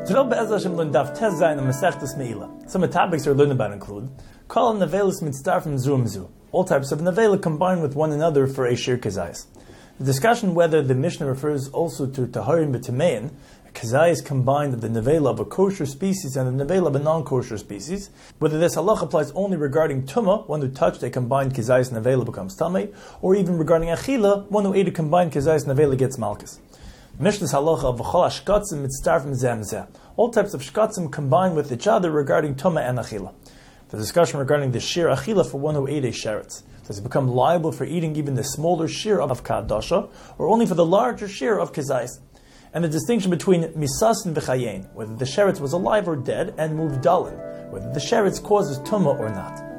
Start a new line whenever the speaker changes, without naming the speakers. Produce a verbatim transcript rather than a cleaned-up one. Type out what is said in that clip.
Today, Be'ez Hashem, learn Daf Tez Zayin and Masechtas Meila. Some of the topics we're learning about include Kol Nevelis Mitzdarf from Zu Mzu. All types of Nevela combine with one another for a Shir Kazayis. The discussion whether the Mishnah refers also to Taharim B'Tamein, a Kazayis combined of the Nevela of a kosher species and the Nevela of a non-kosher species, whether this halach applies only regarding Tumah, one who touched a combined Kazayis Nevela becomes Tameh, or even regarding Achila, one who ate a combined Kazayis Nevela gets Malchus. Mishnah's halacha of v'chol hashkatzim mitzdarfim zeh mzeh. All types of shkatzim combine with each other regarding tumah and achila. The discussion regarding the shir achila for one who ate a sheretz. Does he become liable for eating even the smaller shir of kadasha, or only for the larger shir of kizais? And the distinction between misas and v'chayein, whether the sheretz was alive or dead, and muvdalin, whether the sheretz causes tumah or not.